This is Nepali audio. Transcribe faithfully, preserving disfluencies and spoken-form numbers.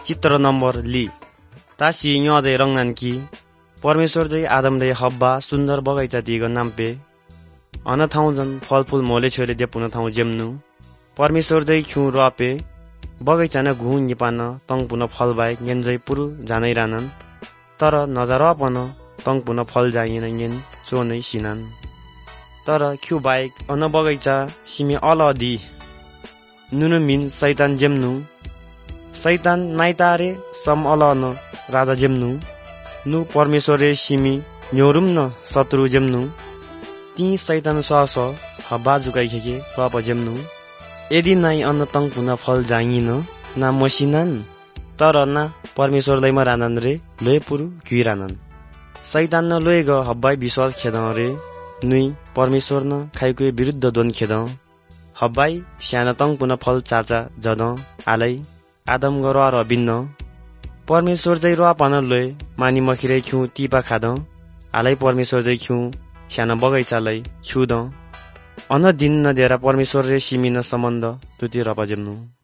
चित्र नम्बर ली तासी न्यजै रंगनान की परमेश्वर जै आदम रे हब्बा सुन्दर बगैँचा दिग नाम्पे अन ठाउँ जन फलफूल मोले छोले देपुन ठाउँ जेम्नु परमेश्वर जै ख्यु रपे बगैँचा न घु निपान तङ पुन फल बाहेक गेन्जै पुरु जानै रानन तर नजर पन तङ पुन फल जाइन गेन चोनै सिनान तर ख्यु बाहेक अन बगैँचा सिमे अल दि नुनु मिन शैतान जेम्नु शैतान नाइतारे सम अल न राजा जेम्नु नु परमेश्वर रे सिमी न्योरुम न शत्रु जेम्नु ती शैतान सस हब्बा जुगाइ खेके रप जेम्नु यदि नाइ अन्न तङ पुन फल जाइन ना मसिनान तर ना परमेश्वर दैमा रानन रे लोय पुरु घिरानन शैतान न लोय ग हब्बाई विश्वास खेद रे नुई परमेश्वर न खाइको विरुद्ध दोन खेद हब्बाई स्यान तङ पुन फल चाचा जद आलै आदम ग र बिन्न परमेश्वर जै र पन लोय मानी मखिरे ख्यु तिपा खाद आलै परमेश्वर जै ख्यु स्यान बगैँचालाई छुद अन दिन न देरा परमेश्वर रे सिमिन सम्बन्ध तुति रप जेम्नु।